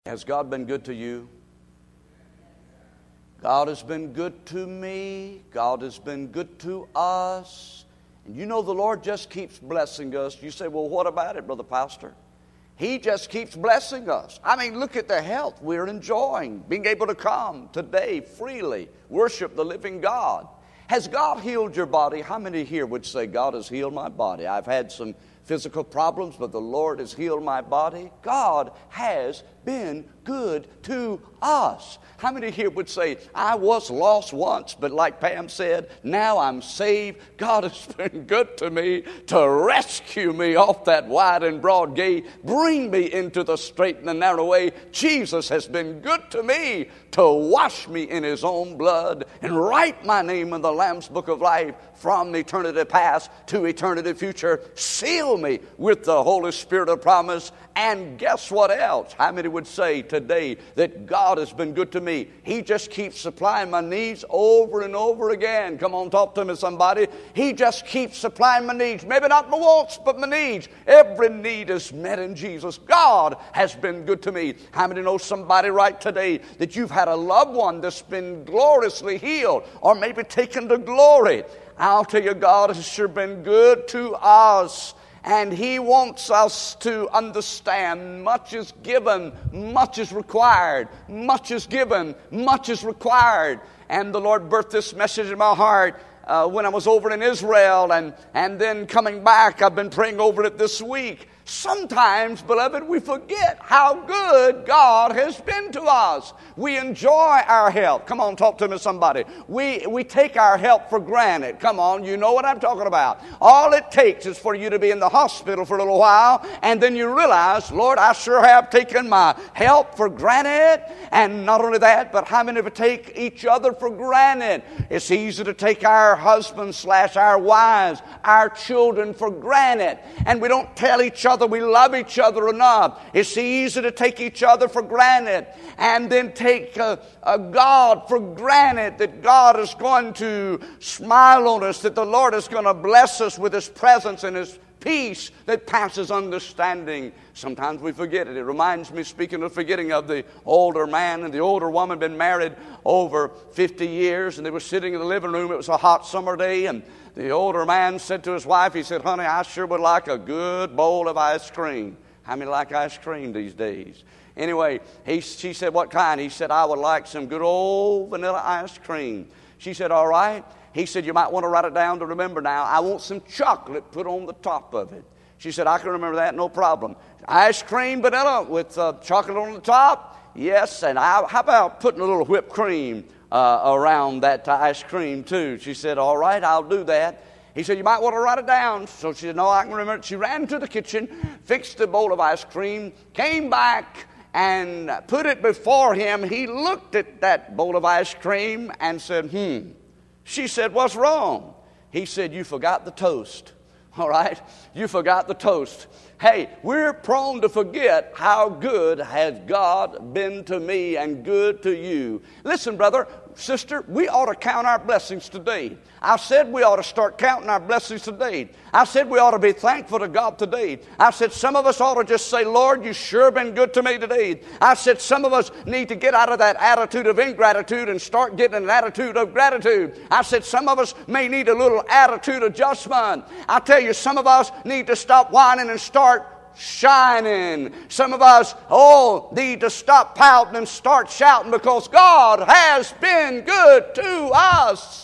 Has God been good to you? God has been good to me. God has been good to us. And you know the Lord just keeps blessing us. You say, well, what about it, Brother Pastor? He just keeps blessing us. I mean, look at the health we're enjoying, being able to come today freely, worship the living God. Has God healed your body? How many here would say, God has healed my body? I've had some physical problems, but the Lord has healed my body. God has been good to us. How many here would say, I was lost once, but like Pam said, now I'm saved. God has been good to me to rescue me off that wide and broad gate, bring me into the straight and the narrow way. Jesus has been good to me to wash me in His own blood and write my name in the Lamb's Book of Life from eternity past to eternity future. Seal me with the Holy Spirit of promise. And guess what else? How many would say today that God has been good to me? He just keeps supplying my needs over and over again. Come on, talk to me, somebody. He just keeps supplying my needs. Maybe not my wants, but my needs. Every need is met in Jesus. God has been good to me. How many know somebody right today that you've had a loved one that's been gloriously healed or maybe taken to glory? I'll tell you, God has sure been good to us. And He wants us to understand much is given, much is required. Much is given, much is required. And the Lord birthed this message in my heart when I was over in Israel. And then coming back, I've been praying over it this week. Sometimes, beloved, we forget how good God has been to us. We enjoy our health. Come on, talk to me, somebody. We take our health for granted. Come on, you know what I'm talking about. All it takes is for you to be in the hospital for a little while, and then you realize, Lord, I sure have taken my health for granted. And not only that, but how many of us take each other for granted? It's easy to take our husbands / our wives, our children for granted. And we don't tell each other we love each other enough. It's easy to take each other for granted and then take a God for granted, that God is going to smile on us, that the Lord is going to bless us with His presence and His peace that passes understanding. Sometimes we forget it. It reminds me, speaking of forgetting, of the older man and the older woman, been married over 50 years, and they were sitting in the living room. It was a hot summer day, and the older man said to his wife, he said, honey, I sure would like a good bowl of ice cream. How many like ice cream these days? Anyway, she said, what kind? He said, I would like some good old vanilla ice cream. She said, all right. He said, you might want to write it down to remember now. I want some chocolate put on the top of it. She said, I can remember that, no problem. Ice cream, vanilla with chocolate on the top? Yes, and how about putting a little whipped cream around that ice cream too? She said, all right, I'll do that. He said, you might want to write it down. So she said, no, I can remember it. She ran to the kitchen, fixed a bowl of ice cream, came back and put it before him. He looked at that bowl of ice cream and said, She said, what's wrong? He said, you forgot the toast. All right? You forgot the toast. Hey, we're prone to forget how good has God been to me and good to you. Listen, brother, sister, we ought to count our blessings today. I said we ought to start counting our blessings today. I said we ought to be thankful to God today. I said some of us ought to just say, Lord, you sure been good to me today. I said some of us need to get out of that attitude of ingratitude and start getting an attitude of gratitude. I said some of us may need a little attitude adjustment. I tell you, some of us need to stop whining and start shining. Some of us need to stop pouting and start shouting, because God has been good to us.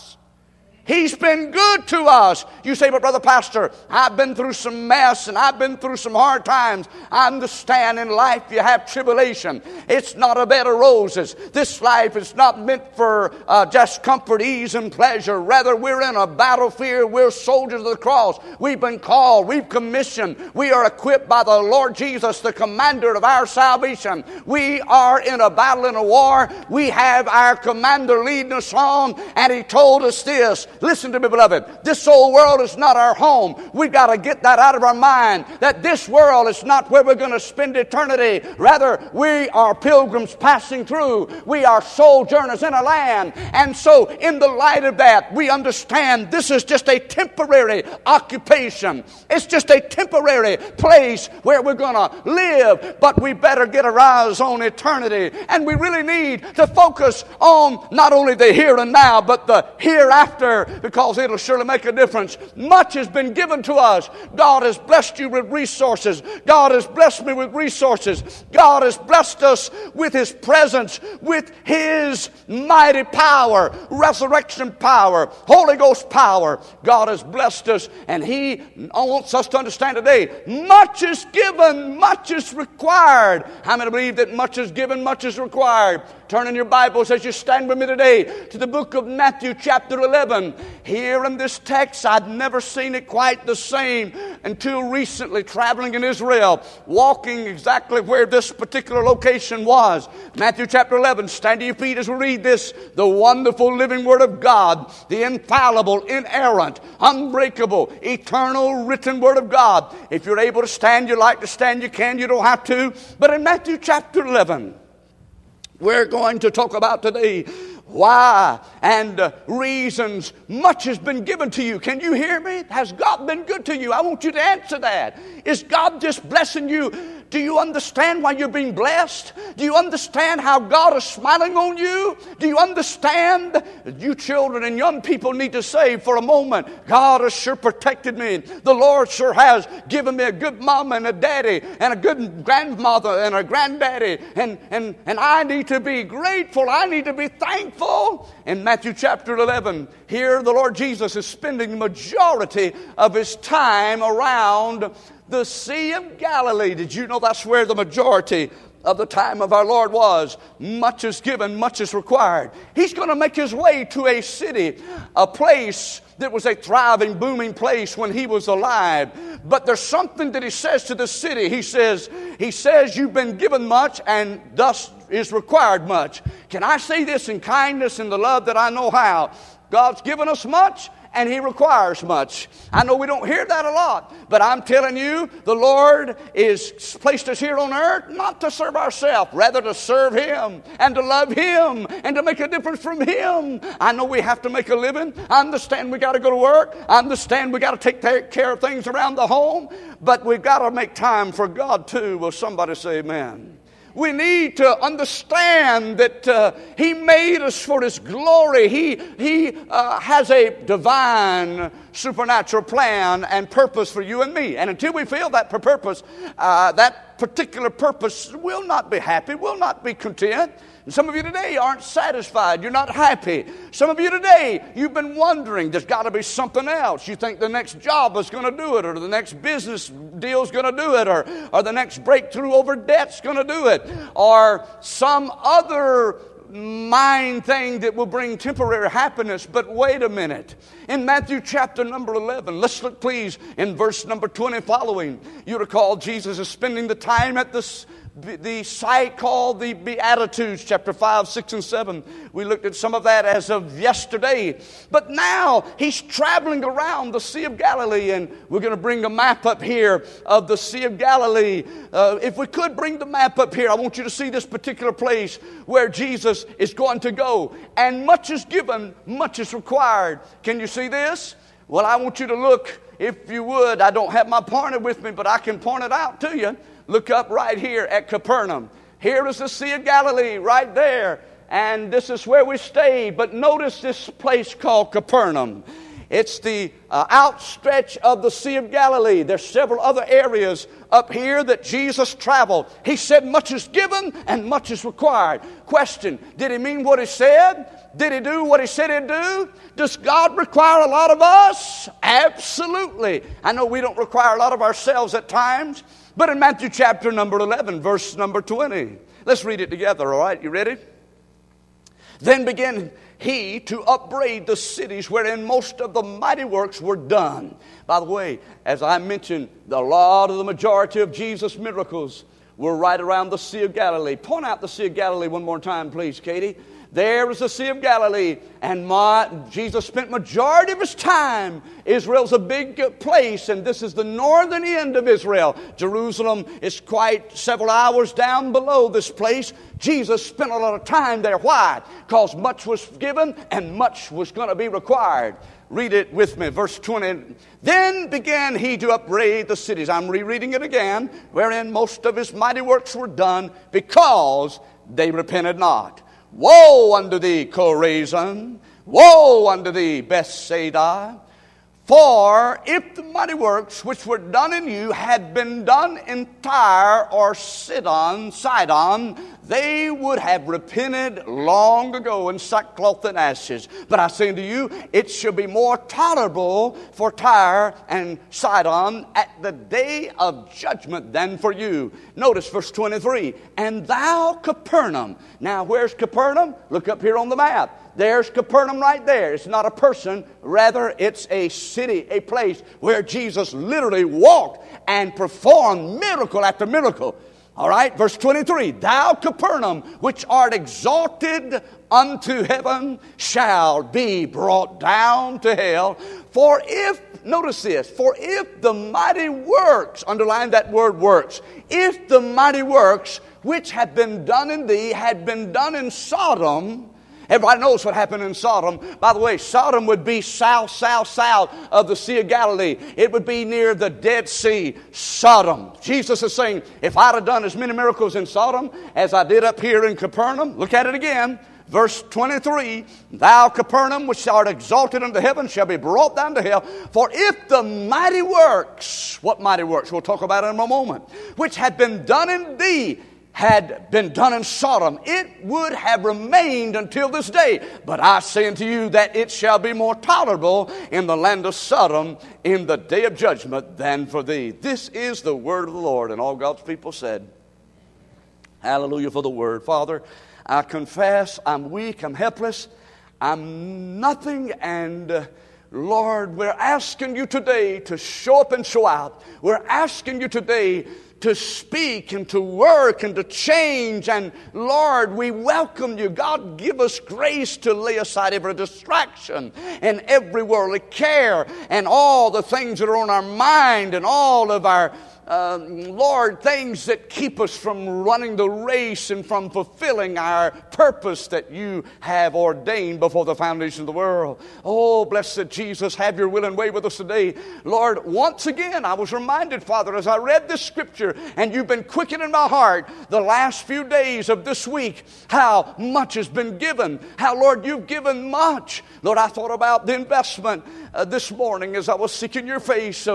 He's been good to us. You say, but Brother Pastor, I've been through some mess and I've been through some hard times. I understand in life you have tribulation. It's not a bed of roses. This life is not meant for just comfort, ease, and pleasure. Rather, we're in a battlefield. We're soldiers of the cross. We've been called. We've commissioned. We are equipped by the Lord Jesus, the commander of our salvation. We are in a battle, in a war. We have our commander leading us on, and he told us this. Listen to me, beloved. This old world is not our home. We've got to get that out of our mind, that this world is not where we're going to spend eternity. Rather, we are pilgrims passing through. We are sojourners in a land. And so, in the light of that, we understand this is just a temporary occupation. It's just a temporary place where we're going to live. But we better get our eyes on eternity. And we really need to focus on not only the here and now, but the hereafter, because it'll surely make a difference. Much has been given to us. God has blessed you with resources. God has blessed me with resources. God has blessed us with His presence, with His mighty power, resurrection power, Holy Ghost power. God has blessed us, and He wants us to understand today, much is given, much is required. How many believe that much is given, much is required? Turn in your Bibles as you stand with me today to the book of Matthew chapter 11. Here in this text, I'd never seen it quite the same until recently, traveling in Israel, walking exactly where this particular location was. Matthew chapter 11, stand to your feet as we read this, the wonderful living Word of God, the infallible, inerrant, unbreakable, eternal written Word of God. If you're able to stand, you like to stand, you can, you don't have to. But in Matthew chapter 11, we're going to talk about today why and reasons much has been given to you. Can you hear me? Has God been good to you? I want you to answer that. Is God just blessing you? Do you understand why you're being blessed? Do you understand how God is smiling on you? Do you understand? You children and young people need to say for a moment, God has sure protected me. The Lord sure has given me a good mama and a daddy and a good grandmother and a granddaddy. And I need to be grateful. I need to be thankful. In Matthew chapter 11, here the Lord Jesus is spending the majority of His time around the Sea of Galilee. Did you know that's where the majority of the time of our Lord was? Much is given, much is required. He's going to make His way to a city, a place that was a thriving, booming place when He was alive. But there's something that He says to the city. He says, you've been given much and thus is required much. Can I say this in kindness and the love that I know how? God's given us much, and He requires much. I know we don't hear that a lot, but I'm telling you, the Lord is placed us here on earth not to serve ourselves, rather to serve Him and to love Him and to make a difference from Him. I know we have to make a living. I understand we got to go to work. I understand we got to take care of things around the home, but we've got to make time for God too. Will somebody say amen? We need to understand that He made us for His glory. He has a divine, supernatural plan and purpose for you and me. And until we feel that purpose, that particular purpose, we'll not be happy, we'll not be content. And some of you today aren't satisfied. You're not happy. Some of you today, you've been wondering, there's got to be something else. You think the next job is going to do it, or the next business deal is going to do it, or the next breakthrough over debt's going to do it, or some other mind thing that will bring temporary happiness. But wait a minute. In Matthew chapter number 11, let's look please in verse number 20 following. You recall Jesus is spending the time at the site called the Beatitudes, chapter 5, 6, and 7. We looked at some of that as of yesterday. But now He's traveling around the Sea of Galilee, and we're going to bring a map up here of the Sea of Galilee. If we could bring the map up here, I want you to see this particular place where Jesus is going to go. And much is given, much is required. Can you see this? Well, I want you to look, if you would. I don't have my pointer with me, but I can point it out to you. Look up right here at Capernaum. Here is the Sea of Galilee right there. And this is where we stayed. But notice this place called Capernaum. It's the outstretch of the Sea of Galilee. There's several other areas up here that Jesus traveled. He said much is given and much is required. Question, did He mean what He said? Did He do what He said He'd do? Does God require a lot of us? Absolutely. I know we don't require a lot of ourselves at times. But in Matthew chapter number 11, verse number 20. Let's read it together, all right? You ready? Then began He to upbraid the cities wherein most of the mighty works were done. By the way, as I mentioned, a lot of the majority of Jesus' miracles were right around the Sea of Galilee. Point out the Sea of Galilee one more time, please, Katie. There was the Sea of Galilee, and Jesus spent majority of his time. Israel's a big place, and this is the northern end of Israel. Jerusalem is quite several hours down below this place. Jesus spent a lot of time there. Why? Because much was given and much was going to be required. Read it with me, verse 20. Then began he to upbraid the cities. I'm rereading it again. Wherein most of his mighty works were done, because they repented not. Woe unto thee, Chorazin! Woe unto thee, Bethsaida! For if the mighty works which were done in you had been done in Tyre or Sidon, they would have repented long ago in sackcloth and ashes. But I say unto you, it shall be more tolerable for Tyre and Sidon at the day of judgment than for you. Notice verse 23. And thou, Capernaum. Now, where's Capernaum? Look up here on the map. There's Capernaum right there. It's not a person. Rather, it's a city, a place where Jesus literally walked and performed miracle after miracle. All right, verse 23. Thou, Capernaum, which art exalted unto heaven, shall be brought down to hell. For if, notice this, for if the mighty works, underline that word works, if the mighty works which have been done in thee had been done in Sodom. Everybody knows what happened in Sodom. By the way, Sodom would be south of the Sea of Galilee. It would be near the Dead Sea, Sodom. Jesus is saying, if I'd have done as many miracles in Sodom as I did up here in Capernaum, look at it again. Verse 23, Thou, Capernaum, which art exalted unto heaven, shall be brought down to hell. For if the mighty works, what mighty works? We'll talk about it in a moment, which had been done in thee, had been done in Sodom, it would have remained until this day. But I say unto you that it shall be more tolerable in the land of Sodom in the day of judgment than for thee. This is the word of the Lord. And all God's people said, hallelujah for the word. Father, I confess I'm weak, I'm helpless, I'm nothing, and Lord, we're asking you today to show up and show out. We're asking you today to speak and to work and to change. And Lord, we welcome you. God, give us grace to lay aside every distraction and every worldly care and all the things that are on our mind and all of our Lord, things that keep us from running the race and from fulfilling our purpose that you have ordained before the foundation of the world. Oh, blessed Jesus, have your will and way with us today. Lord, once again, I was reminded, Father, as I read this scripture, and you've been quickening my heart the last few days of this week, how much has been given, how, Lord, you've given much. Lord, I thought about the investment this morning as I was seeking your face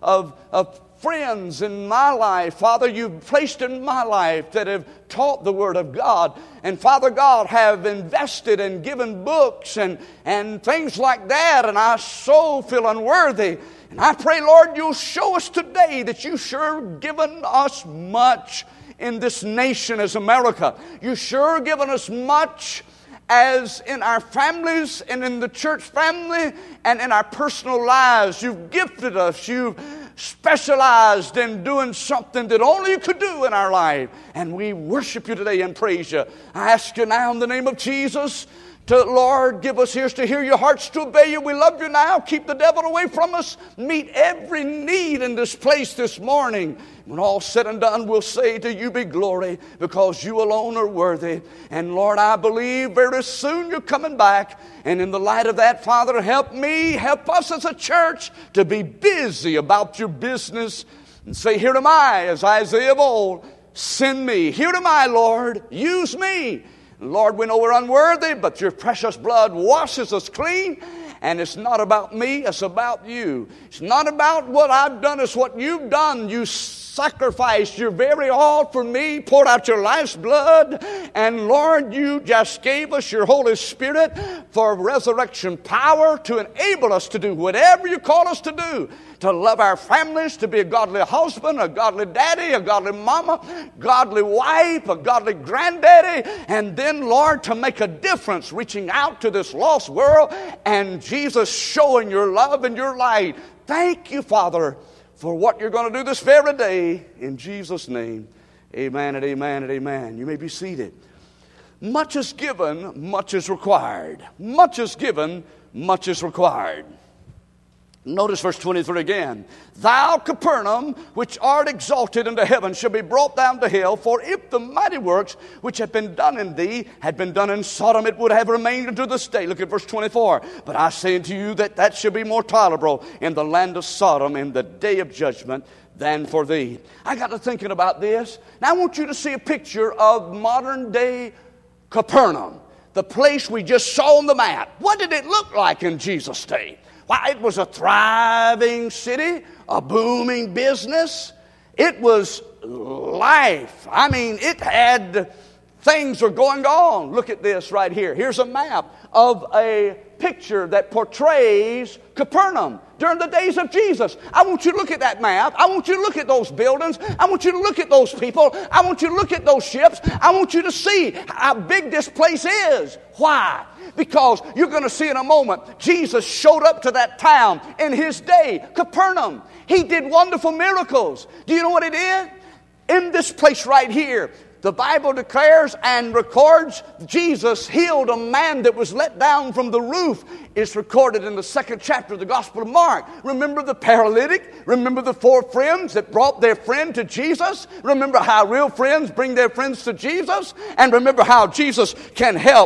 of friends in my life, Father, you've placed in my life that have taught the Word of God. And Father God, have invested and given books and things like that. And I so feel unworthy. And I pray, Lord, you'll show us today that you sure given us much in this nation as America. You sure given us much as in our families and in the church family and in our personal lives. You've gifted us. You've specialized in doing something that only you could do in our life. And we worship you today and praise you. I ask you now in the name of Jesus to, Lord, give us ears to hear your, hearts to obey you. We love you now. Keep the devil away from us. Meet every need in this place this morning. When all's said and done, we'll say to you be glory, because you alone are worthy. And Lord, I believe very soon you're coming back. And in the light of that, Father, help me, help us as a church to be busy about your business and say, here am I, as Isaiah of old, send me. Here am I, Lord, use me. Lord, we know we're unworthy, but your precious blood washes us clean. And it's not about me, it's about you. It's not about what I've done, it's what you've done. You sacrificed your very all for me, poured out your life's blood. And Lord, you just gave us your Holy Spirit for resurrection power to enable us to do whatever you call us to do. To love our families, to be a godly husband, a godly daddy, a godly mama, godly wife, a godly granddaddy, and then, Lord, to make a difference, reaching out to this lost world, and Jesus showing your love and your light. Thank you, Father, for what you're going to do this very day. In Jesus' name, amen and amen and amen. You may be seated. Much is given, much is required. Much is given, much is required. Notice verse 23 again. Thou, Capernaum, which art exalted into heaven, shall be brought down to hell. For if the mighty works which have been done in thee had been done in Sodom, it would have remained unto this day. Look at verse 24. But I say unto you that shall be more tolerable in the land of Sodom in the day of judgment than for thee. I got to thinking about this. Now I want you to see a picture of modern day Capernaum, the place we just saw on the map. What did it look like in Jesus' day? Why, it was a thriving city, a booming business. It was life. I mean, it had things were going on. Look at this right here. Here's a map of a picture that portrays Capernaum during the days of Jesus. I want you to look at that map. I want you to look at those buildings. I want you to look at those people. I want you to look at those ships. I want you to see how big this place is. Why? Because you're going to see in a moment, Jesus showed up to that town in his day, Capernaum. He did wonderful miracles. Do you know what he did? In this place right here, the Bible declares and records Jesus healed a man that was let down from the roof. It's recorded in the 2nd chapter of the Gospel of Mark. Remember the paralytic? Remember the 4 friends that brought their friend to Jesus? Remember how real friends bring their friends to Jesus? And remember how Jesus can help.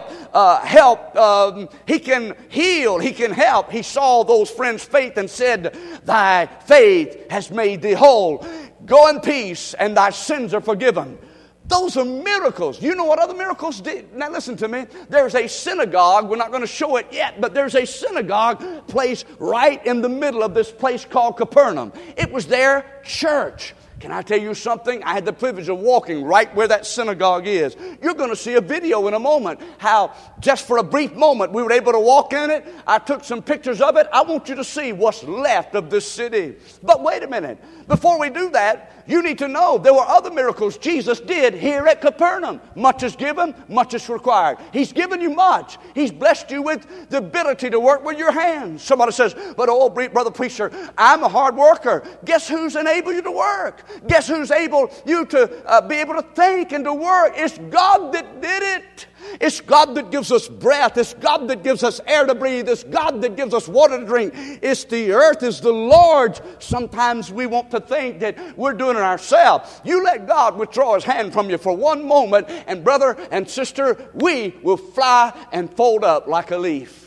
He can heal. He can help. He saw those friends' faith and said, thy faith has made thee whole. Go in peace and thy sins are forgiven. Those are miracles. You know what other miracles did? Now listen to me. There's a synagogue. We're not going to show it yet, but there's a synagogue place right in the middle of this place called Capernaum. It was their church. Can I tell you something? I had the privilege of walking right where that synagogue is. You're going to see a video in a moment how just for a brief moment we were able to walk in it. I took some pictures of it. I want you to see what's left of this city. But wait a minute. Before we do that, you need to know there were other miracles Jesus did here at Capernaum. Much is given, much is required. He's given you much. He's blessed you with the ability to work with your hands. Somebody says, but oh, brother preacher, I'm a hard worker. Guess who's enabled you to work? Guess who's able you to be able to think and to work? It's God that did it. It's God that gives us breath. It's God that gives us air to breathe. It's God that gives us water to drink. It's the earth is the Lord's. Sometimes we want to think that we're doing it ourselves. You let God withdraw his hand from you for one moment, and brother and sister, we will fly and fold up like a leaf.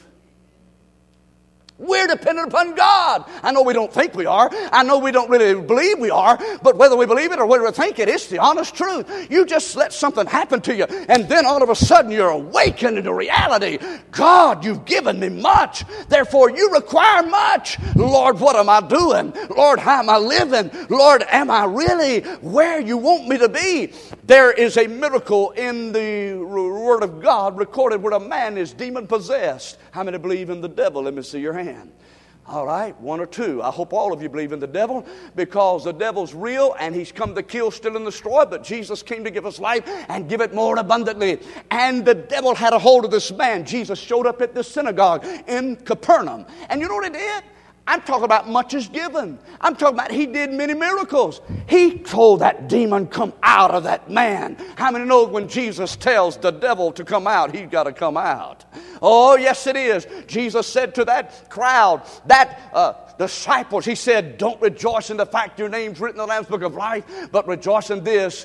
We're dependent upon God. I know we don't think we are. I know we don't really believe we are. But whether we believe it or whether we think it, it's the honest truth. You just let something happen to you, and then all of a sudden you're awakened into reality. God, you've given me much. Therefore, you require much. Lord, what am I doing? Lord, how am I living? Lord, am I really where you want me to be? There is a miracle in the Word of God recorded where a man is demon-possessed. How many believe in the devil? Let me see your hand. All right, 1 or 2. I hope all of you believe in the devil, because the devil's real and he's come to kill, steal, and destroy. But Jesus came to give us life and give it more abundantly. And the devil had a hold of this man. Jesus showed up at this synagogue in Capernaum. And you know what he did? I'm talking about much is given. I'm talking about he did many miracles. He told that demon, come out of that man. How many know when Jesus tells the devil to come out, he's got to come out? Oh, yes it is. Jesus said to that crowd, that disciples, he said, don't rejoice in the fact your name's written in the Lamb's Book of Life, but rejoice in this,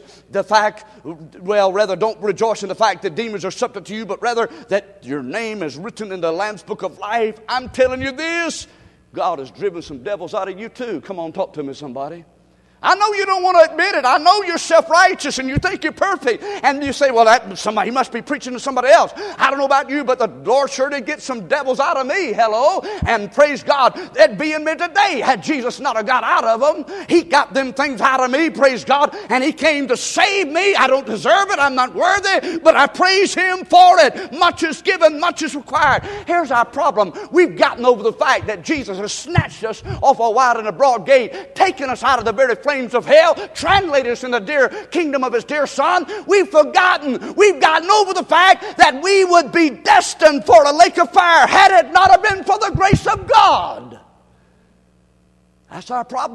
don't rejoice in the fact that demons are subject to you, but rather that your name is written in the Lamb's Book of Life. I'm telling you this, God has driven some devils out of you too. Come on, talk to me, somebody. I know you don't want to admit it. I know you're self-righteous and you think you're perfect. And you say, well, he must be preaching to somebody else. I don't know about you, but the Lord sure did get some devils out of me. Hello? And praise God, that'd be in me today had Jesus not have got out of them. He got them things out of me, praise God. And he came to save me. I don't deserve it. I'm not worthy, but I praise him for it. Much is given, much is required. Here's our problem. We've gotten over the fact that Jesus has snatched us off a wide and a broad gate, taken us out of the very flames of hell, translated us in the dear kingdom of his dear Son. We've gotten over the fact that we would be destined for a lake of fire had it not have been for the grace of God. That's our problem.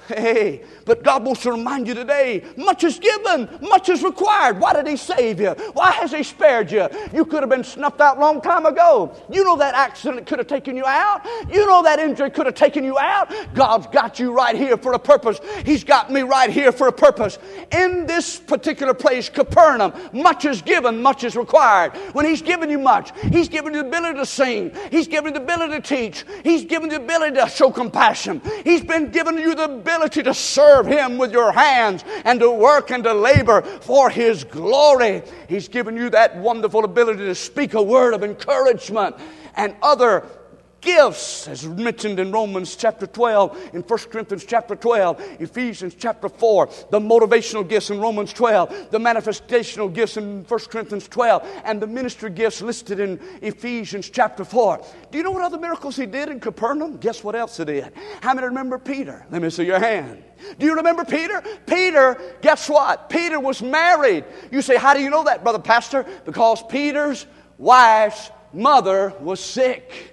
Hey, but God wants to remind you today, much is given, much is required. Why did He save you? Why has He spared you? You could have been snuffed out a long time ago. You know that accident could have taken you out. You know that injury could have taken you out. God's got you right here for a purpose. He's got me right here for a purpose. In this particular place, Capernaum, much is given, much is required. When He's given you much, He's given you the ability to sing. He's given you the ability to teach. He's given you the ability to show compassion. He's been giving you the ability to serve Him with your hands and to work and to labor for His glory. He's given you that wonderful ability to speak a word of encouragement and other gifts, as mentioned in Romans chapter 12, in 1 Corinthians chapter 12, Ephesians chapter 4, the motivational gifts in Romans 12, the manifestational gifts in 1 Corinthians 12, and the ministry gifts listed in Ephesians chapter 4. Do you know what other miracles He did in Capernaum? Guess what else He did? How many remember Peter? Let me see your hand. Do you remember Peter? Peter, guess what? Peter was married. You say, how do you know that, brother pastor? Because Peter's wife's mother was sick.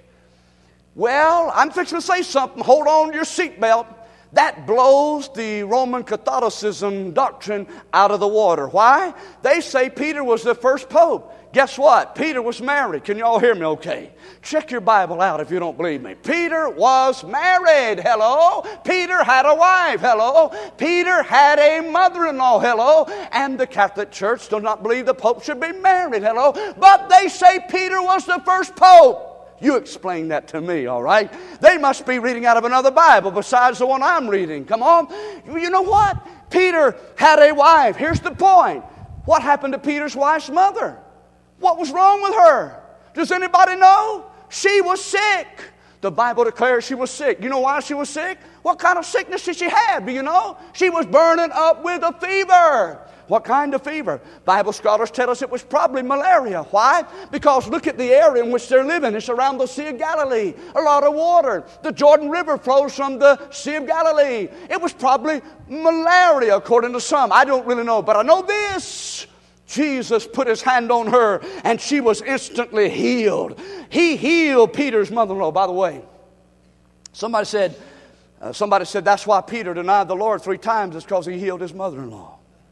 Well, I'm fixing to say something. Hold on to your seatbelt. That blows the Roman Catholicism doctrine out of the water. Why? They say Peter was the first pope. Guess what? Peter was married. Can you all hear me okay? Check your Bible out if you don't believe me. Peter was married. Hello? Peter had a wife. Hello? Peter had a mother-in-law. Hello? And the Catholic Church does not believe the pope should be married. Hello? But they say Peter was the first pope. You explain that to me, all right? They must be reading out of another Bible besides the one I'm reading. Come on. You know what? Peter had a wife. Here's the point. What happened to Peter's wife's mother? What was wrong with her? Does anybody know? She was sick. The Bible declares she was sick. You know why she was sick? What kind of sickness did she have? Do you know? She was burning up with a fever. What kind of fever? Bible scholars tell us it was probably malaria. Why? Because look at the area in which they're living. It's around the Sea of Galilee. A lot of water. The Jordan River flows from the Sea of Galilee. It was probably malaria, according to some. I don't really know, but I know this. Jesus put His hand on her, and she was instantly healed. He healed Peter's mother-in-law. By the way, somebody said, that's why Peter denied the Lord 3 times. It's because he healed his mother-in-law.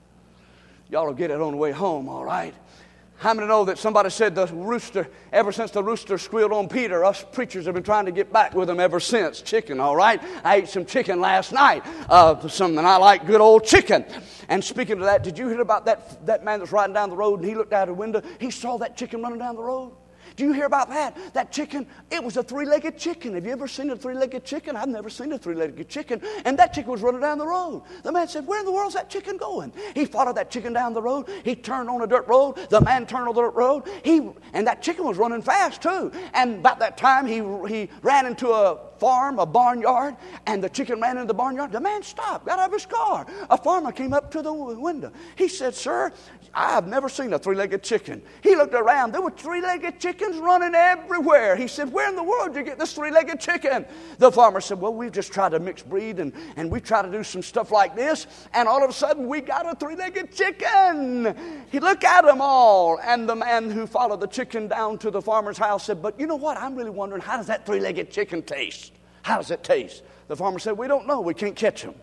Y'all will get it on the way home, all right? How many know that somebody said the rooster, ever since the rooster squealed on Peter, us preachers have been trying to get back with him ever since. Chicken, all right? I ate some chicken last night. Something I like, good old chicken. And speaking of that, did you hear about that man that's riding down the road and he looked out the window? He saw that chicken running down the road. Do you hear about that? That chicken, it was a 3-legged chicken. Have you ever seen a 3-legged chicken? I've never seen a 3-legged chicken. And that chicken was running down the road. The man said, where in the world is that chicken going? He followed that chicken down the road. He turned on a dirt road. The man turned on the dirt road. And that chicken was running fast too. And about that time, he ran into a farm, a barnyard, and the chicken ran into the barnyard. The man stopped, got out of his car. A farmer came up to the window. He said, sir, I've never seen a 3-legged chicken. He looked around. There were 3-legged chickens running everywhere. He said, where in the world did you get this 3-legged chicken? The farmer said, well, we've just tried to mix breed and we try to do some stuff like this. And all of a sudden, we got a 3-legged chicken. He looked at them all. And the man who followed the chicken down to the farmer's house said, but you know what? I'm really wondering, how does that 3-legged chicken taste? How does it taste? The farmer said, we don't know. We can't catch him.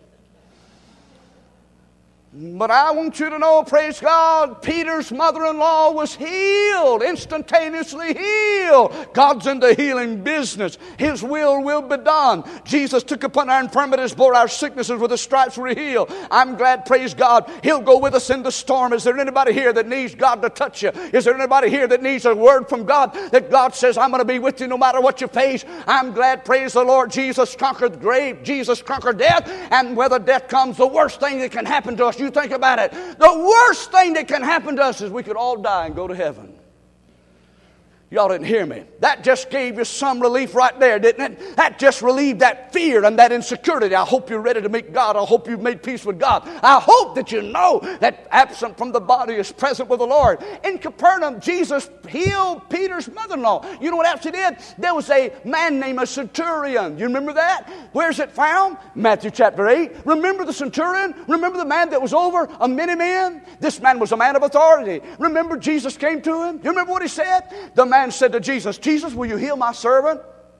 But I want you to know, praise God, Peter's mother-in-law was healed, instantaneously healed. God's in the healing business. His will be done. Jesus took upon our infirmities, bore our sicknesses, with His stripes we're healed. I'm glad, praise God, He'll go with us in the storm. Is there anybody here that needs God to touch you? Is there anybody here that needs a word from God, that God says, I'm going to be with you no matter what you face? I'm glad, praise the Lord, Jesus conquered the grave. Jesus conquered death. And whether death comes, the worst thing that can happen to us, you think about it. The worst thing that can happen to us is we could all die and go to heaven. Y'all didn't hear me. That just gave you some relief right there, didn't it? That just relieved that fear and that insecurity. I hope you're ready to meet God. I hope you've made peace with God. I hope that you know that absent from the body is present with the Lord. In Capernaum, Jesus healed Peter's mother-in-law. You know what else He did? There was a man named a centurion. You remember that? Where's it found? Matthew chapter 8. Remember the centurion? Remember the man that was over many men? This man was a man of authority. Remember Jesus came to him? You remember what he said? The man said to Jesus, Jesus, will you heal my servant?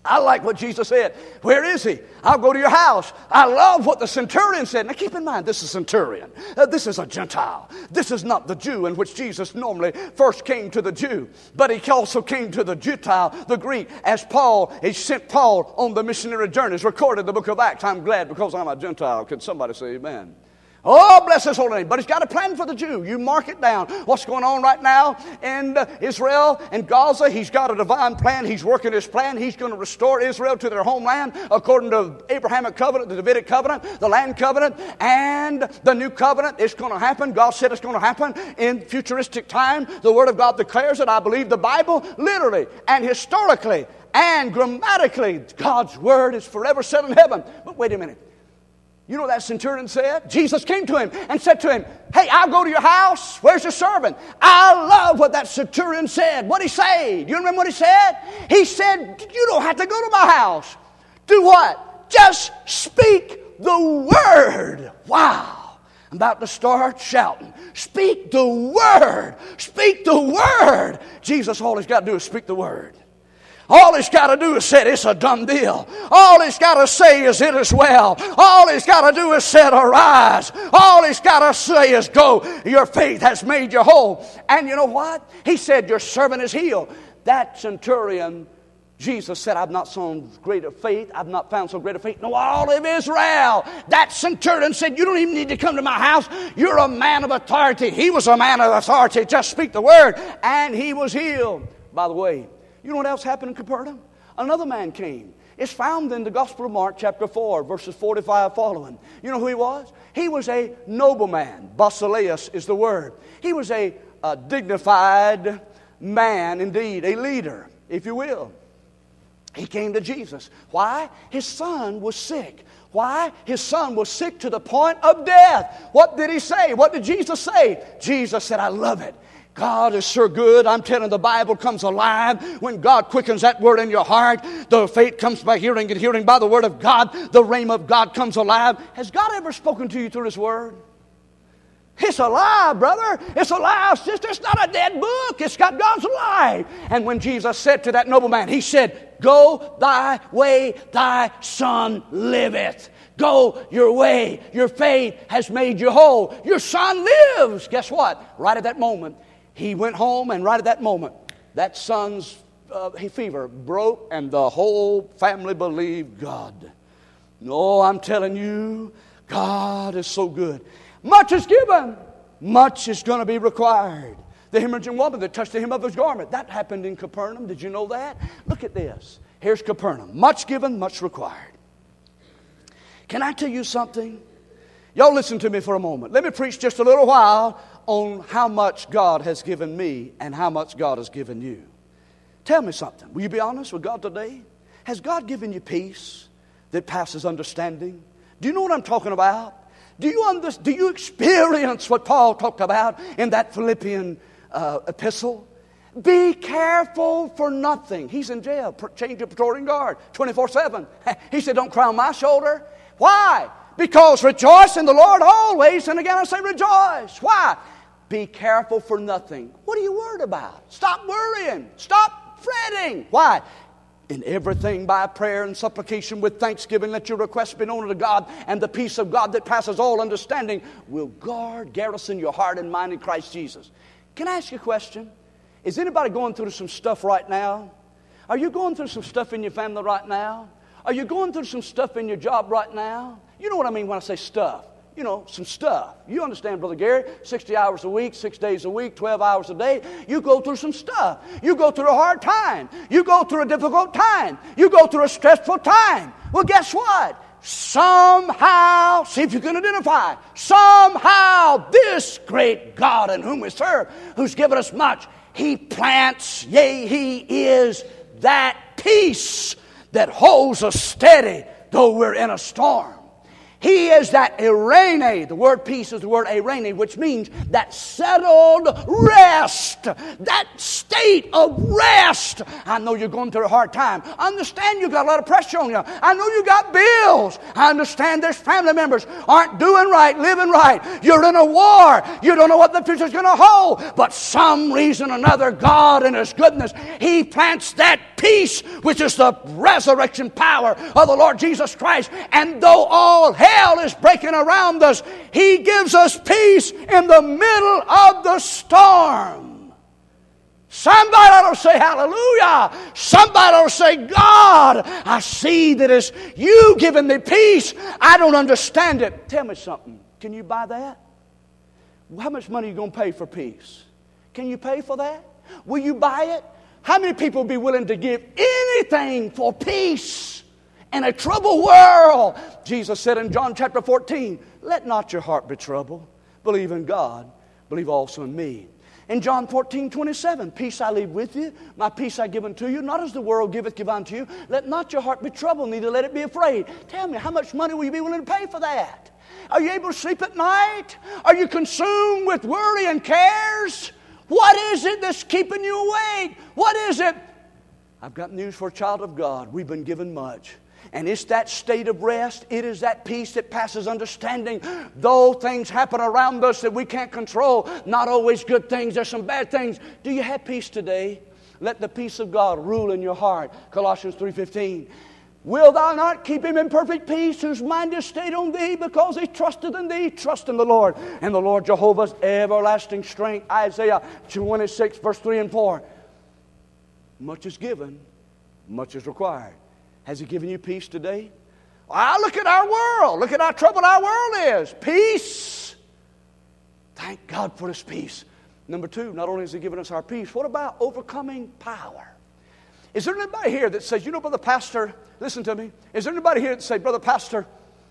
I like what Jesus said. Where is he? I'll go to your house. I love what the centurion said. Now keep in mind, this is a centurion. This is a Gentile. This is not the Jew in which Jesus normally first came to the Jew. But he also came to the Gentile, the Greek, as he sent Paul on the missionary journeys, recorded in the book of Acts. I'm glad because I'm a Gentile. Can somebody say amen? Oh, bless his holy name. But he's got a plan for the Jew. You mark it down. What's going on right now in Israel and Gaza? He's got a divine plan. He's working his plan. He's going to restore Israel to their homeland according to the Abrahamic covenant, the Davidic covenant, the land covenant, and the new covenant. It's going to happen. God said it's going to happen in futuristic time. The Word of God declares it. I believe the Bible literally and historically and grammatically. God's Word is forever set in heaven. But wait a minute. You know what that centurion said? Jesus came to him and said to him, hey, I'll go to your house. Where's your servant? I love what that centurion said. What'd he say? Do you remember what he said? He said, you don't have to go to my house. Do what? Just speak the word. Wow. I'm about to start shouting. Speak the word. Speak the word. Jesus, all he's got to do is speak the word. All he's got to do is say it's a done deal. All he's got to say is it is well. All he's got to do is say arise. All he's got to say is go. Your faith has made you whole. And you know what? He said your servant is healed. That centurion, Jesus said, I've not found greater faith. I've not found so great a faith in all of Israel. That centurion said, you don't even need to come to my house. You're a man of authority. He was a man of authority. Just speak the word. And he was healed. By the way, you know what else happened in Capernaum? Another man came. It's found in the Gospel of Mark, chapter 4, verses 45 following. You know who he was? He was a nobleman. Basileus is the word. He was a dignified man, indeed, a leader, if you will. He came to Jesus. Why? His son was sick. Why? His son was sick to the point of death. What did he say? What did Jesus say? Jesus said, I love it. God is so good. I'm telling you, the Bible comes alive when God quickens that word in your heart. The faith comes by hearing and hearing by the word of God. The rhema of God comes alive. Has God ever spoken to you through His word? It's alive, brother. It's alive, sister. It's not a dead book. It's got God's life. And when Jesus said to that nobleman, He said, go thy way, thy son liveth. Go your way. Your faith has made you whole. Your son lives. Guess what? Right at that moment, he went home, and right at that moment, that son's fever broke, and the whole family believed God. No, I'm telling you, God is so good. Much is given, much is going to be required. The hemorrhaging woman that touched the hem of His garment, that happened in Capernaum. Did you know that? Look at this. Here's Capernaum. Much given, much required. Can I tell you something? Y'all listen to me for a moment. Let me preach just a little while on how much God has given me and how much God has given you. Tell me something. Will you be honest with God today? Has God given you peace that passes understanding? Do you know what I'm talking about? Do you experience what Paul talked about in that Philippian epistle? Be careful for nothing. He's in jail, chained to Praetorian Guard, 24/7. He said, don't cry on my shoulder. Why? Because rejoice in the Lord always. And again I say rejoice. Why? Be careful for nothing. What are you worried about? Stop worrying. Stop fretting. Why? In everything by prayer and supplication with thanksgiving let your requests be known unto God, and the peace of God that passes all understanding will garrison your heart and mind in Christ Jesus. Can I ask you a question? Is anybody going through some stuff right now? Are you going through some stuff in your family right now? Are you going through some stuff in your job right now? You know what I mean when I say stuff. You know, some stuff. You understand, Brother Gary, 60 hours a week, 6 days a week, 12 hours a day. You go through some stuff. You go through a hard time. You go through a difficult time. You go through a stressful time. Well, guess what? Somehow, see if you can identify, somehow this great God in whom we serve, who's given us much, He plants, yea, He is that peace that holds us steady though we're in a storm. He is that eirene. The word peace is the word eirene, which means that settled rest. That state of rest. I know you're going through a hard time. I understand you've got a lot of pressure on you. I know you got bills. I understand there's family members aren't doing right, living right. You're in a war. You don't know what the future's going to hold. But some reason or another, God in His goodness, He plants that peace peace, which is the resurrection power of the Lord Jesus Christ. And though all hell is breaking around us, He gives us peace in the middle of the storm. Somebody ought to say hallelujah. Somebody ought to say, God, I see that it's you giving me peace. I don't understand it. Tell me something. Can you buy that? How much money are you going to pay for peace? Can you pay for that? Will you buy it? How many people will be willing to give anything for peace in a troubled world? Jesus said in John chapter 14, let not your heart be troubled. Believe in God. Believe also in me. In John 14:27, peace I leave with you, my peace I give unto you, not as the world giveth, give unto you. Let not your heart be troubled, neither let it be afraid. Tell me, how much money will you be willing to pay for that? Are you able to sleep at night? Are you consumed with worry and cares? What is it that's keeping you awake? What is it? I've got news for a child of God. We've been given much. And it's that state of rest. It is that peace that passes understanding. Though things happen around us that we can't control, not always good things, there's some bad things. Do you have peace today? Let the peace of God rule in your heart. Colossians 3:15. Will thou not keep him in perfect peace, whose mind is stayed on thee, because he trusted in thee? Trust in the Lord, and the Lord Jehovah's everlasting strength. Isaiah 26, verse 3 and 4. Much is given, much is required. Has He given you peace today? Ah, look at our world. Look at how troubled our world is. Peace. Thank God for His peace. Number two, not only has He given us our peace, what about overcoming power? Is there anybody here that says, you know, Brother Pastor, listen to me. Is there anybody here that says, Brother Pastor,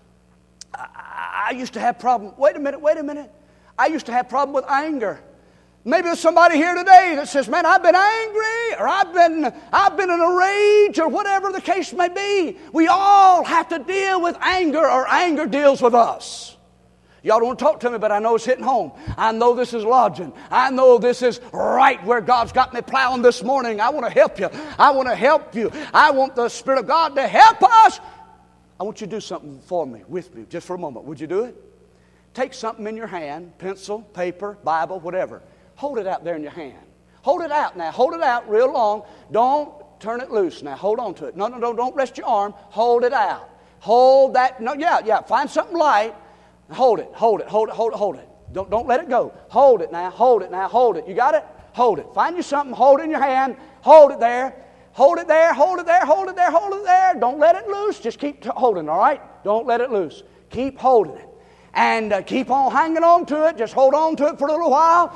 I used to have problem. Wait a minute. I used to have problem with anger. Maybe there's somebody here today that says, man, I've been angry, or I've been in a rage, or whatever the case may be. We all have to deal with anger, or anger deals with us. Y'all don't want to talk to me, but I know it's hitting home. I know this is lodging. I know this is right where God's got me plowing this morning. I want to help you. I want the Spirit of God to help us. I want you to do something for me, with me, just for a moment. Would you do it? Take something in your hand, pencil, paper, Bible, whatever. Hold it out there in your hand. Hold it out now. Hold it out real long. Don't turn it loose now. Hold on to it. No, don't rest your arm. Hold it out. Hold that. No, yeah. Find something light. Hold it. Don't let it go. Hold it now. Hold it. You got it? Hold it. Find you something. Hold it in your hand. Hold it there. Hold it there. Don't let it loose. Just keep holding, all right? Don't let it loose. Keep holding it. And keep on hanging on to it. Just hold on to it for a little while.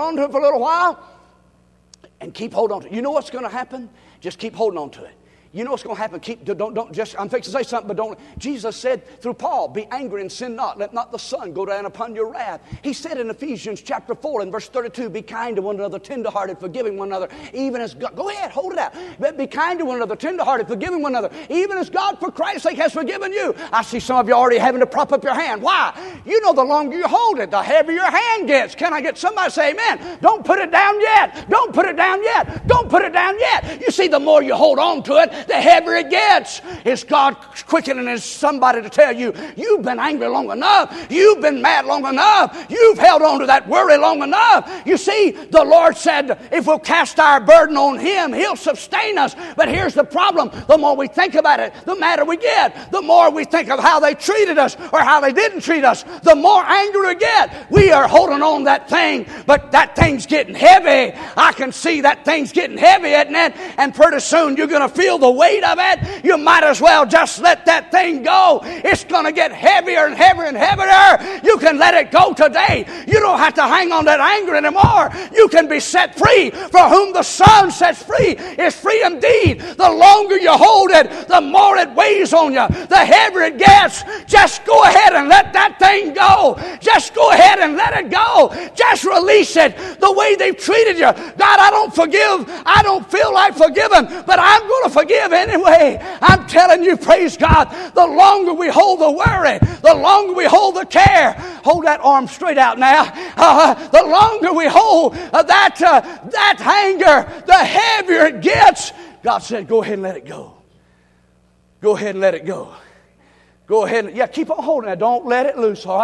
And keep holding on to it. You know what's going to happen? Just keep holding on to it. You know what's going to happen? Don't just, I'm fixing to say something, but don't. Jesus said through Paul, be angry and sin not. Let not the sun go down upon your wrath. He said in Ephesians chapter 4 and verse 32, be kind to one another, tenderhearted, forgiving one another, even as God. Go ahead, hold it out. But be kind to one another, tenderhearted, forgiving one another, even as God for Christ's sake has forgiven you. I see some of you already having to prop up your hand. Why? You know the longer you hold it, the heavier your hand gets. Can I get somebody to say amen? Don't put it down yet. Don't put it down yet. You see, the more you hold on to it, the heavier it gets. Is God quickening somebody to tell you, you've been angry long enough, you've been mad long enough, you've held on to that worry long enough. You see, the Lord said, if we'll cast our burden on Him, He'll sustain us. But here's the problem. The more we think about it, the madder we get. The more we think of how they treated us or how they didn't treat us, the more angry we get. We are holding on to that thing, but that thing's getting heavy. I can see that thing's getting heavy, isn't it? And pretty soon you're going to feel the weight of it. You might as well just let that thing go. It's going to get heavier and heavier and heavier. You can let it go today. You don't have to hang on to that anger anymore. You can be set free. For whom the Son sets free is free indeed. The longer you hold it, the more it weighs on you, the heavier it gets. Just go ahead and let that thing go. Just go ahead and let it go. Just release it. The way they've treated you. God, I don't forgive. I don't feel like forgiving, but I'm going to forgive anyway. I'm telling you, praise God, the longer we hold the worry, the longer we hold the care, hold that arm straight out now, the longer we hold that anger, the heavier it gets. God said, go ahead and let it go. Go ahead and let it go. Go ahead and, keep on holding it. Don't let it loose, all right?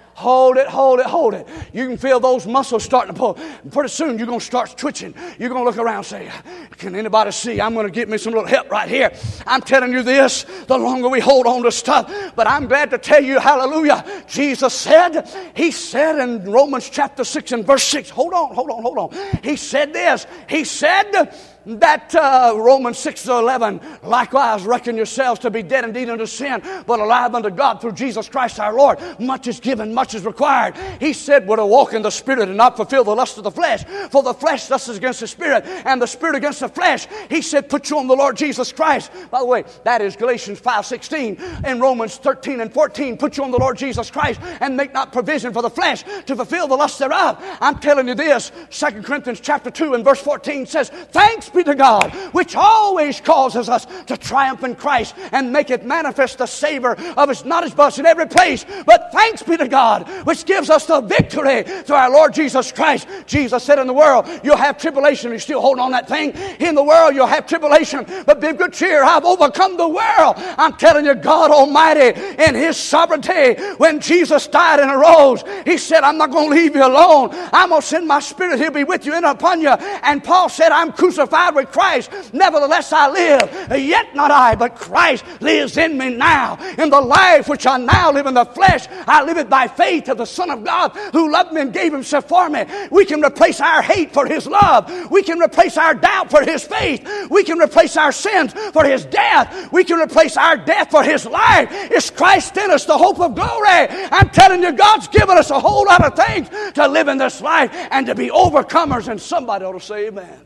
Hold it, hold it, hold it. You can feel those muscles starting to pull. And pretty soon you're going to start twitching. You're going to look around and say, can anybody see? I'm going to get me some little help right here. I'm telling you this, the longer we hold on to stuff. But I'm glad to tell you, hallelujah, Jesus said, He said in Romans chapter 6 and verse 6, hold on. He said this. He said that Romans 6:11, likewise reckon yourselves to be dead indeed unto sin, but alive unto God through Jesus Christ our Lord. Much is given, much is required. He said we're to walk in the Spirit and not fulfill the lust of the flesh. For the flesh lusts against the Spirit, and the Spirit against the flesh. He said put you on the Lord Jesus Christ. By the way, that is Galatians 5:16. In Romans 13 and 14, put you on the Lord Jesus Christ and make not provision for the flesh to fulfill the lust thereof. I'm telling you this, 2 Corinthians chapter 2 and verse 14 says, thanks be to God, which always causes us to triumph in Christ and make it manifest the savor of His, not His bust in every place, but thanks be to God, which gives us the victory through our Lord Jesus Christ. Jesus said in the world, you'll have tribulation. You're still holding on that thing. In the world, you'll have tribulation, but be of good cheer. I've overcome the world. I'm telling you, God Almighty, in His sovereignty, when Jesus died and arose, He said, I'm not going to leave you alone. I'm going to send my Spirit. He'll be with you and upon you. And Paul said, I'm crucified with Christ. Nevertheless I live. Yet not I, but Christ lives in me now. In the life which I now live in the flesh, I live it by faith of the Son of God who loved me and gave Himself for me. We can replace our hate for His love. We can replace our doubt for His faith. We can replace our sins for His death. We can replace our death for His life. It's Christ in us, the hope of glory. I'm telling you, God's given us a whole lot of things to live in this life and to be overcomers. And somebody ought to say amen.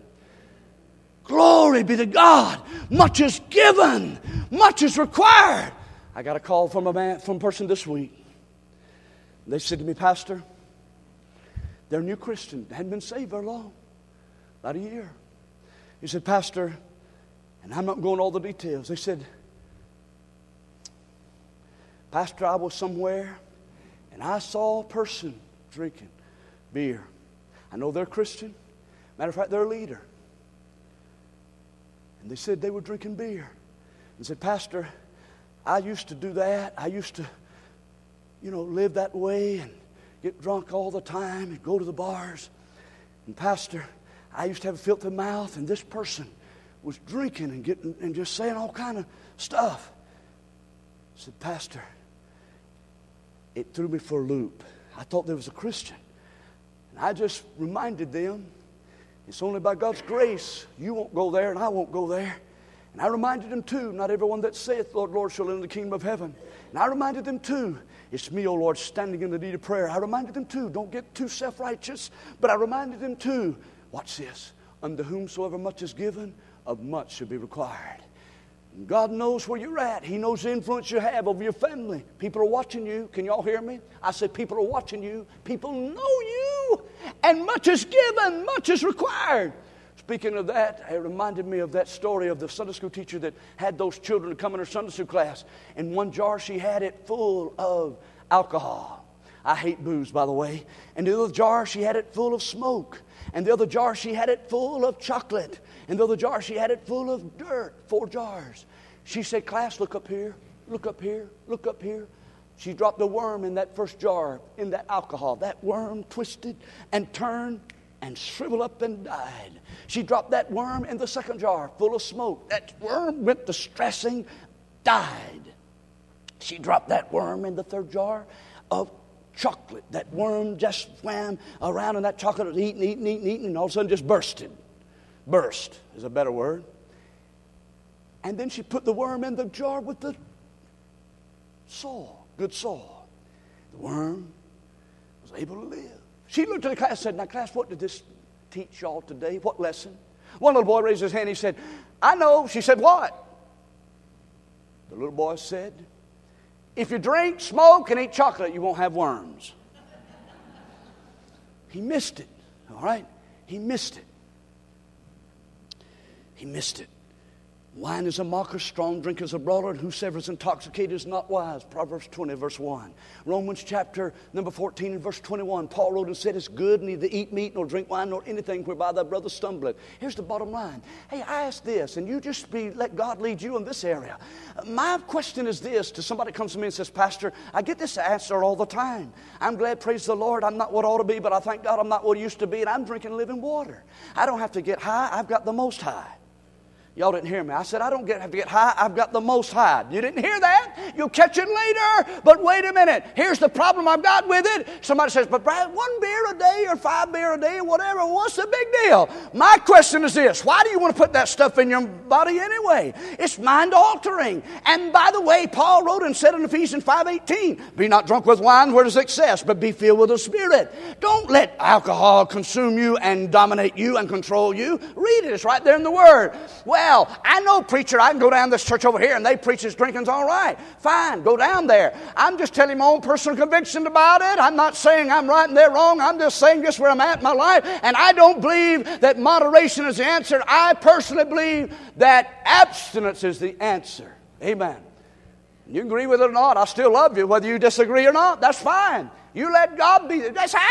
Glory be to God. Much is given. Much is required. I got a call from a person this week. They said to me, Pastor, they're a new Christian. They hadn't been saved very long. About a year. He said, Pastor, and I'm not going into all the details. They said, Pastor, I was somewhere and I saw a person drinking beer. I know they're Christian. Matter of fact, they're a leader. And they said they were drinking beer. And said, Pastor, I used to do that. I used to, live that way and get drunk all the time and go to the bars. And Pastor, I used to have a filthy mouth, and this person was drinking and getting and just saying all kind of stuff. I said, Pastor, it threw me for a loop. I thought there was a Christian. And I just reminded them, it's only by God's grace you won't go there and I won't go there. And I reminded them too, not everyone that saith, Lord, Lord, shall enter the kingdom of heaven. And I reminded them too, it's me, O Lord, standing in the need of prayer. I reminded them too, don't get too self-righteous. But I reminded them too, watch this, unto whomsoever much is given, of much shall be required. And God knows where you're at. He knows the influence you have over your family. People are watching you. Can y'all hear me? I said people are watching you. People know you. And much is given, much is required. Speaking of that, it reminded me of that story of the Sunday school teacher that had those children come in her Sunday school class. In one jar she had it full of alcohol. I hate booze, by the way. And the other jar she had it full of smoke. And the other jar she had it full of chocolate. And the other jar she had it full of dirt. 4 jars. She said, class, look up here, look up here, look up here. She dropped a worm in that first jar, in that alcohol. That worm twisted and turned and shriveled up and died. She dropped that worm in the second jar, full of smoke. That worm went distressing, died. She dropped that worm in the third jar of chocolate. That worm just swam around in that chocolate, eating, and all of a sudden just bursted. Burst is a better word. And then she put the worm in the jar with the soil, good soil. The worm was able to live. She looked at the class and said, now class, what did this teach y'all today? What lesson? One little boy raised his hand. He said, I know. She said, what? The little boy said, if you drink, smoke, and eat chocolate, you won't have worms. He missed it, all right? He missed it. He missed it. Wine is a mocker, strong drink is a brawler, and whosoever is intoxicated is not wise. Proverbs 20, verse 1. Romans chapter number 14 and verse 21. Paul wrote and said, it's good neither to eat meat nor drink wine nor anything whereby thy brother stumbleth. Here's the bottom line. Hey, I ask this, and you just let God lead you in this area. My question is this to somebody who comes to me and says, Pastor, I get this answer all the time. I'm glad, praise the Lord, I'm not what I ought to be, but I thank God I'm not what I used to be, and I'm drinking living water. I don't have to get high. I've got the Most High. Y'all didn't hear me. I said, I don't have to get high. I've got the Most High. You didn't hear that? You'll catch it later. But wait a minute. Here's the problem I've got with it. Somebody says, but Brad, 1 beer a day or 5 beer a day or whatever, what's the big deal? My question is this. Why do you want to put that stuff in your body anyway? It's mind altering. And by the way, Paul wrote and said in Ephesians 5:18, be not drunk with wine where there's excess, but be filled with the Spirit. Don't let alcohol consume you and dominate you and control you. Read it. It's right there in the Word. Well, I know, preacher, I can go down this church over here and they preach his drinking's all right. Fine, go down there. I'm just telling my own personal conviction about it. I'm not saying I'm right and they're wrong. I'm just saying just where I'm at in my life. And I don't believe that moderation is the answer. I personally believe that abstinence is the answer. Amen. You can agree with it or not. I still love you. Whether you disagree or not, that's fine. You let God be.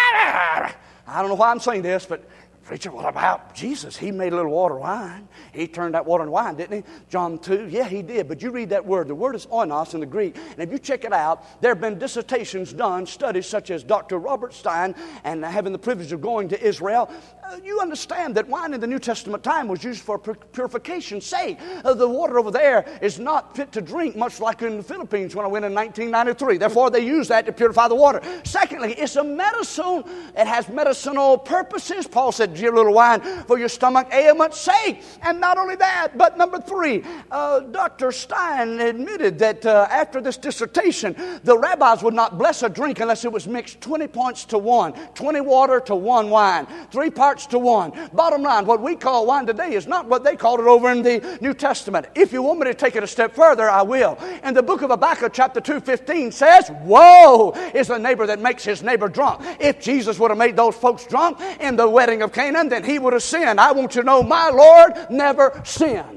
I don't know why I'm saying this, but preacher, what about Jesus? He made a little water wine. He turned that water into wine, didn't he? John 2, yeah, he did. But you read that word. The word is oinos in the Greek. And if you check it out, there have been dissertations done, studies such as Dr. Robert Stein, and having the privilege of going to Israel. You understand that wine in the New Testament time was used for purification's sake. The water over there is not fit to drink, much like in the Philippines when I went in 1993. Therefore, they use that to purify the water. Secondly, it's a medicine. It has medicinal purposes. Paul said, "Dear little wine for your stomach ailment's sake." And not only that, but number 3, Dr. Stein admitted that after this dissertation, the rabbis would not bless a drink unless it was mixed 20 points to 1, 20 water to 1 wine, 3 parts to 1. Bottom line, what we call wine today is not what they called it over in the New Testament. If you want me to take it a step further, I will. In the book of Habakkuk, chapter 2:15 says, "Woe is the neighbor that makes his neighbor drunk." If Jesus would have made those folks drunk in the wedding of Canaan, then he would have sinned. I want you to know, my Lord never sinned.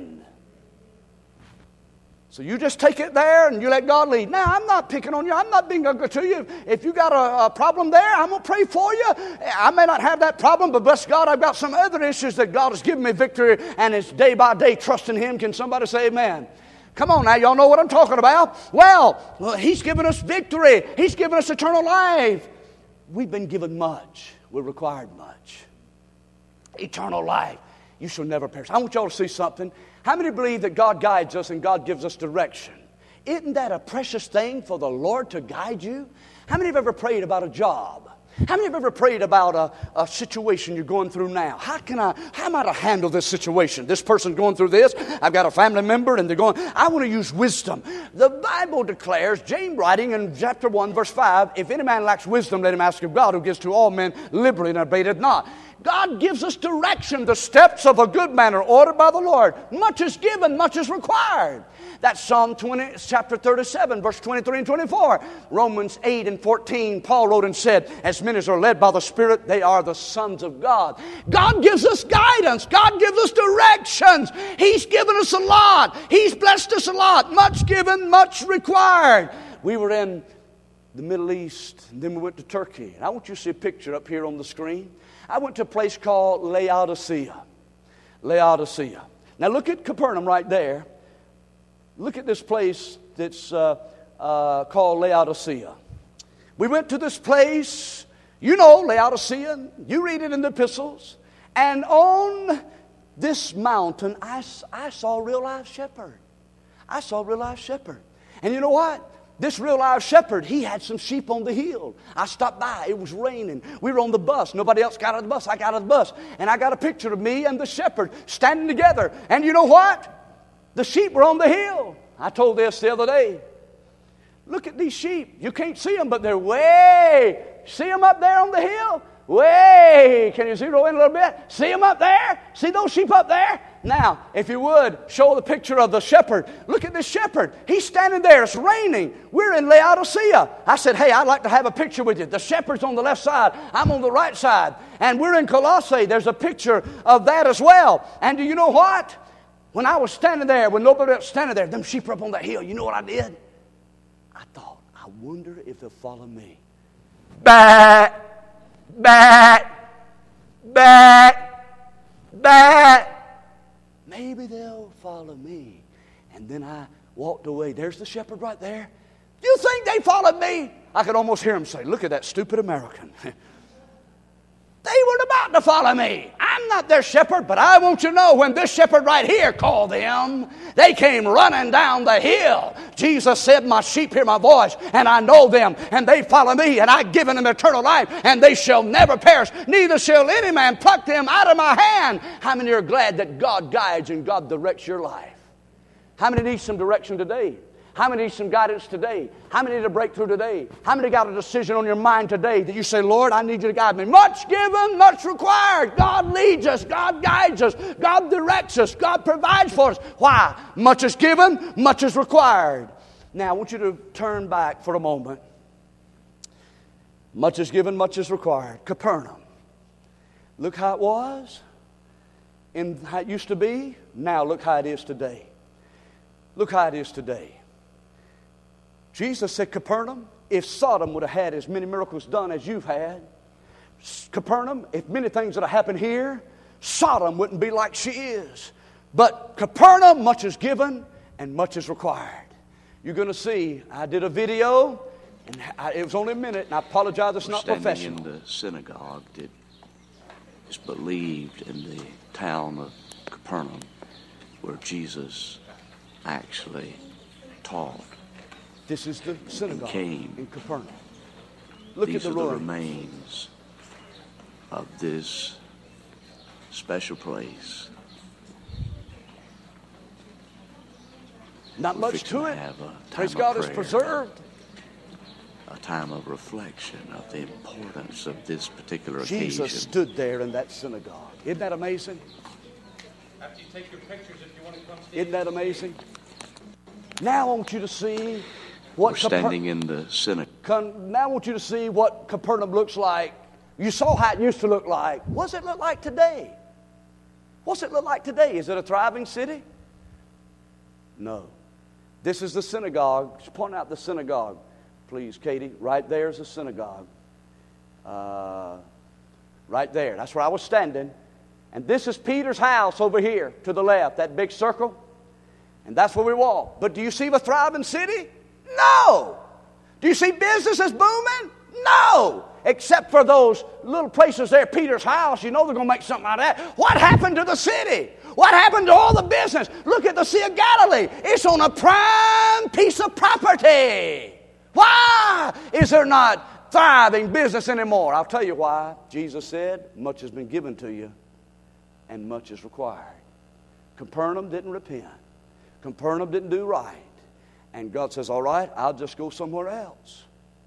So you just take it there and you let God lead. Now, I'm not picking on you. I'm not being good to you. If you got a problem there, I'm going to pray for you. I may not have that problem, but bless God, I've got some other issues that God has given me victory, and it's day by day trusting Him. Can somebody say amen? Come on now, y'all know what I'm talking about. Well, He's given us victory. He's given us eternal life. We've been given much. We're required much. Eternal life. You shall never perish. I want y'all to see something. How many believe that God guides us and God gives us direction? Isn't that a precious thing for the Lord to guide you? How many have ever prayed about a job? How many have ever prayed about a situation you're going through now? How might I handle this situation? This person's going through this. I've got a family member and they're going, I want to use wisdom. The Bible declares, James writing in chapter 1, verse 5, if any man lacks wisdom, let him ask of God, who gives to all men liberally and abated not. God gives us direction. The steps of a good man are ordered by the Lord. Much is given, much is required. That's Psalm 20, chapter 37, verse 23 and 24. Romans 8 and 14, Paul wrote and said, as many as are led by the Spirit, they are the sons of God. God gives us guidance. God gives us directions. He's given us a lot. He's blessed us a lot. Much given, much required. We were in the Middle East, and then we went to Turkey. And I want you to see a picture up here on the screen. I went to a place called Laodicea. Laodicea. Now look at Capernaum right there. Look at this place that's called Laodicea. We went to this place. You know Laodicea. You read it in the epistles. And on this mountain, I saw a real live shepherd. I saw a real live shepherd. And you know what? This real live shepherd, he had some sheep on the hill. I stopped by. It was raining. We were on the bus. Nobody else got out of the bus. I got out of the bus. And I got a picture of me and the shepherd standing together. And you know what? The sheep were on the hill. I told this the other day. Look at these sheep. You can't see them, but they're way. See them up there on the hill? Way. Can you zero in a little bit? See them up there? See those sheep up there? Now, if you would, show the picture of the shepherd. Look at this shepherd. He's standing there. It's raining. We're in Laodicea. I said, hey, I'd like to have a picture with you. The shepherd's on the left side. I'm on the right side. And we're in Colossae. There's a picture of that as well. And do you know what? when I was standing there, when nobody else was standing there, them sheep were up on that hill, you know what I did? I thought, I wonder if they'll follow me. Bah, bah, bah, bah. Maybe they'll follow me. And then I walked away. There's the shepherd right there. Do you think they followed me? I could almost hear him say, look at that stupid American. They weren't about to follow me. I'm not their shepherd, but I want you to know when this shepherd right here called them, they came running down the hill. Jesus said, my sheep hear my voice, and I know them, and they follow me, and I've given them eternal life, and they shall never perish, neither shall any man pluck them out of my hand. How many are glad that God guides and God directs your life? How many need some direction today? How many need some guidance today? How many need a breakthrough today? How many got a decision on your mind today that you say, Lord, I need you to guide me? Much given, much required. God leads us. God guides us. God directs us. God provides for us. Why? Much is given, much is required. Now, I want you to turn back for a moment. Much is given, much is required. Capernaum. Look how it was and how it used to be. Now look how it is today. Look how it is today. Jesus said, Capernaum, if Sodom would have had as many miracles done as you've had, Capernaum, if many things would have happened here, Sodom wouldn't be like she is. But Capernaum, much is given and much is required. You're going to see, I did a video, and it was only a minute, and I apologize, it's not professional. Standing in the synagogue that is believed in the town of Capernaum, where Jesus actually taught. This is the synagogue in Capernaum. Look at the These are the remains of this special place. Not much to it. Praise God, it's preserved. A time of reflection of the importance of this particular Jesus occasion. stood there in that synagogue. Isn't that amazing? After you take your pictures, if you want to come see. Isn't that amazing? Now I want you to see what We're standing in the synagogue. Now I want you to see what Capernaum looks like. You saw how it used to look like. What's it look like today? What's it look like today? Is it a thriving city? No. This is the synagogue. Just point out the synagogue, please, Katie. Right there is the synagogue. Right there. That's where I was standing. And this is Peter's house over here to the left, that big circle. And that's where we walk. But do you see the thriving city? No. Do you see businesses booming? No. Except for those little places there, Peter's house. You know they're going to make something out of that. What happened to the city? What happened to all the business? Look at the Sea of Galilee. It's on a prime piece of property. Why is there not thriving business anymore? I'll tell you why. Jesus said, much has been given to you and much is required. Capernaum didn't repent. Capernaum didn't do right. And God says, all right, I'll just go somewhere else.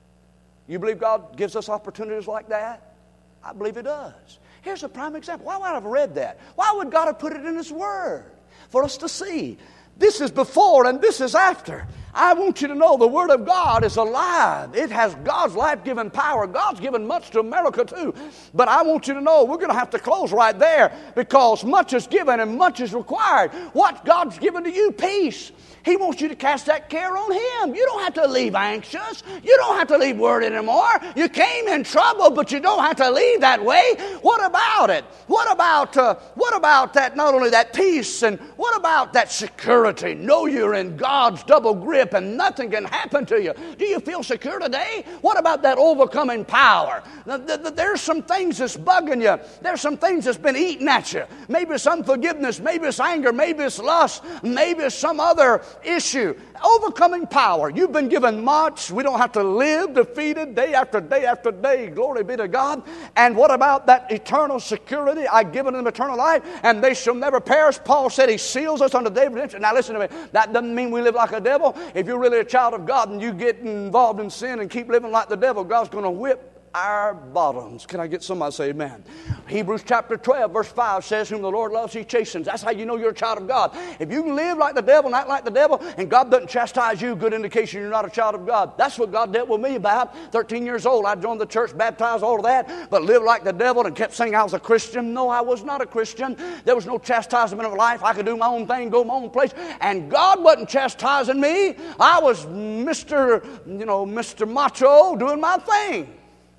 You believe God gives us opportunities like that? I believe He does. Here's a prime example. Why would I have read that? Why would God have put it in His Word? For us to see. This is before and this is after. I want you to know the Word of God is alive. It has God's life-giving power. God's given much to America too. But I want you to know we're going to have to close right there because much is given and much is required. What God's given to you? Peace. He wants you to cast that care on Him. You don't have to leave anxious. You don't have to leave worried anymore. You came in trouble, but you don't have to leave that way. What about it? What about that? Not only that peace, and what about that security? Know you're in God's double grip and nothing can happen to you. Do you feel secure today? What about that overcoming power? There's some things that's bugging you. There's some things that's been eating at you. Maybe it's unforgiveness. Maybe it's anger. Maybe it's lust. Maybe it's some other issue. Overcoming power. You've been given much. We don't have to live defeated day after day after day. Glory be to God. And what about that eternal security? I've given them eternal life, and they shall never perish. Paul said He seals us unto the day of redemption. Now listen to me. That doesn't mean we live like a devil. If you're really a child of God and you get involved in sin and keep living like the devil, God's going to whip our bottoms. Can I get somebody to say amen? Hebrews chapter 12, verse 5 says, whom the Lord loves, He chastens. That's how you know you're a child of God. If you can live like the devil and act like the devil, and God doesn't chastise you, good indication you're not a child of God. That's what God dealt with me about. 13 years old, I joined the church, baptized, all of that, but lived like the devil and kept saying I was a Christian. No, I was not a Christian. There was no chastisement of life. I could do my own thing, go my own place, and God wasn't chastising me. I was Mr. Macho doing my thing.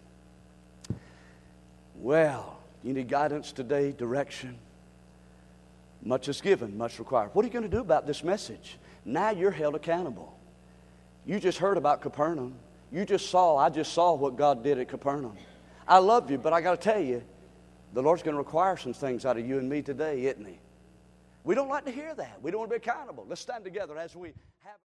Well, you need guidance today, direction. Much is given, much required. What are you going to do about this message? Now you're held accountable. You just heard about Capernaum. I just saw what God did at Capernaum. I love you, but I got to tell you, the Lord's going to require some things out of you and me today, isn't He? We don't like to hear that. We don't want to be accountable. Let's stand together as we have...